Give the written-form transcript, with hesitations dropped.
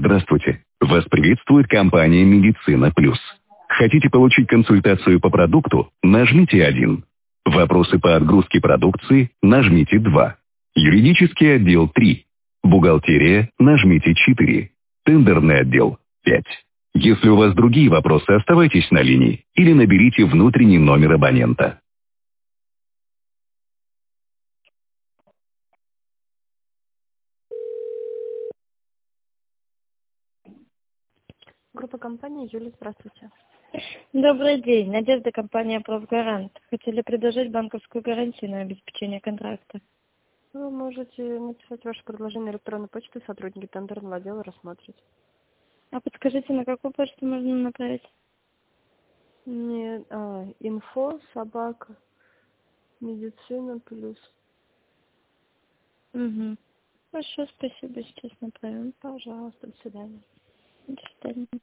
Здравствуйте. Вас приветствует компания «Медицина Плюс». Хотите получить консультацию по продукту? Нажмите 1. Вопросы по отгрузке продукции? Нажмите 2. Юридический отдел 3. Бухгалтерия? Нажмите 4. Тендерный отдел 5. Если у вас другие вопросы, оставайтесь на линии или наберите внутренний номер абонента. Группа компании Юлия, здравствуйте. Добрый день. Надежда, компания «Профгарант». Хотели предложить банковскую гарантию на обеспечение контракта. Вы можете написать ваше предложение на электронной почту, сотрудники тендерного отдела рассмотрят. А подскажите, на какую почту можно направить? Нет, инфо, собака, медицина плюс. Угу. Хорошо, спасибо. Сейчас направим. Пожалуйста, до свидания. До свидания.